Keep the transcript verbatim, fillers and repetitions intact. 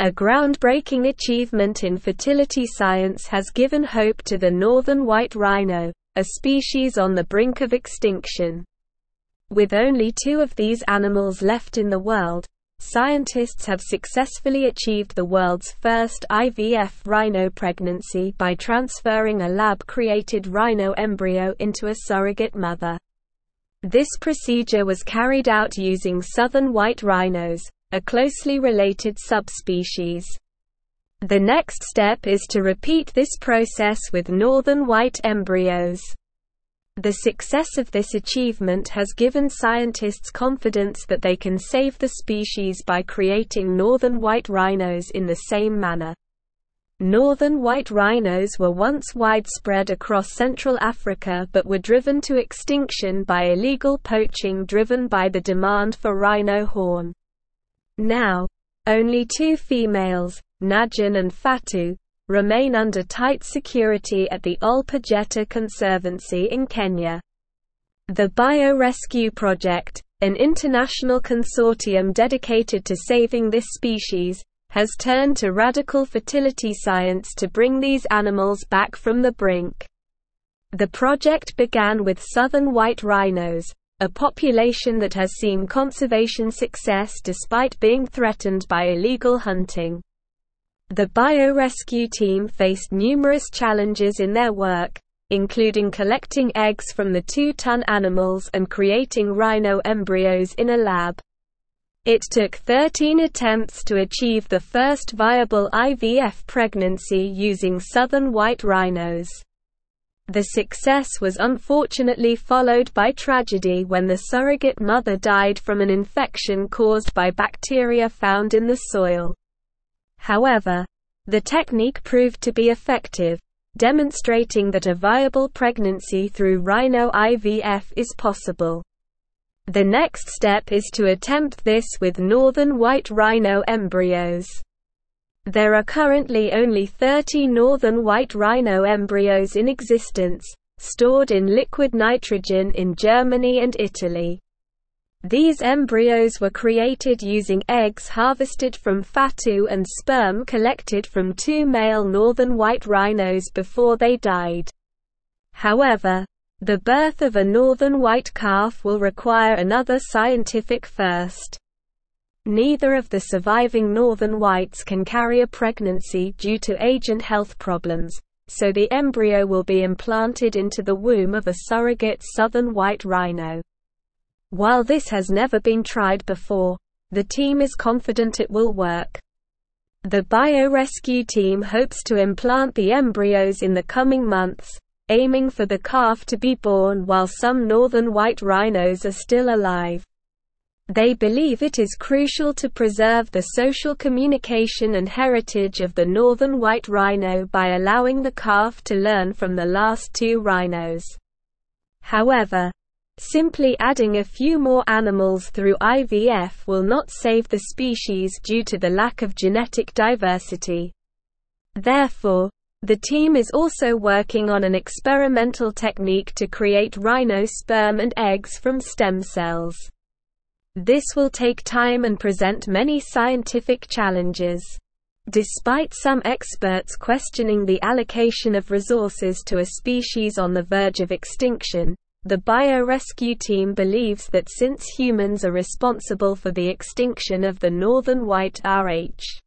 A groundbreaking achievement in fertility science has given hope to the northern white rhino, a species on the brink of extinction. With only two of these animals left in the world, scientists have successfully achieved the world's first I V F rhino pregnancy by transferring a lab-created rhino embryo into a surrogate mother. This procedure was carried out using southern white rhinos, a closely related subspecies. The next step is to repeat this process with northern white embryos. The success of this achievement has given scientists confidence that they can save the species by creating northern white rhinos in the same manner. Northern white rhinos were once widespread across Central Africa but were driven to extinction by illegal poaching driven by the demand for rhino horn. Now, only two females, Najan and Fatu, remain under tight security at the Ol Pejeta Conservancy in Kenya. The Biorescue Project, an international consortium dedicated to saving this species, has turned to radical fertility science to bring these animals back from the brink. The project began with southern white rhinos, a population that has seen conservation success despite being threatened by illegal hunting. The biorescue team faced numerous challenges in their work, including collecting eggs from the two-ton animals and creating rhino embryos in a lab. It took thirteen attempts to achieve the first viable I V F pregnancy using southern white rhinos. The success was unfortunately followed by tragedy when the surrogate mother died from an infection caused by bacteria found in the soil. However, the technique proved to be effective, demonstrating that a viable pregnancy through rhino I V F is possible. The next step is to attempt this with northern white rhino embryos. There are currently only thirty northern white rhino embryos in existence, stored in liquid nitrogen in Germany and Italy. These embryos were created using eggs harvested from Fatu and sperm collected from two male northern white rhinos before they died. However, the birth of a northern white calf will require another scientific first. Neither of the surviving northern whites can carry a pregnancy due to age and health problems, so the embryo will be implanted into the womb of a surrogate southern white rhino. While this has never been tried before, the team is confident it will work. The biorescue team hopes to implant the embryos in the coming months, aiming for the calf to be born while some northern white rhinos are still alive. They believe it is crucial to preserve the social communication and heritage of the northern white rhino by allowing the calf to learn from the last two rhinos. However, simply adding a few more animals through I V F will not save the species due to the lack of genetic diversity. Therefore, the team is also working on an experimental technique to create rhino sperm and eggs from stem cells. This will take time and present many scientific challenges. Despite some experts questioning the allocation of resources to a species on the verge of extinction, the biorescue team believes that since humans are responsible for the extinction of the northern white R H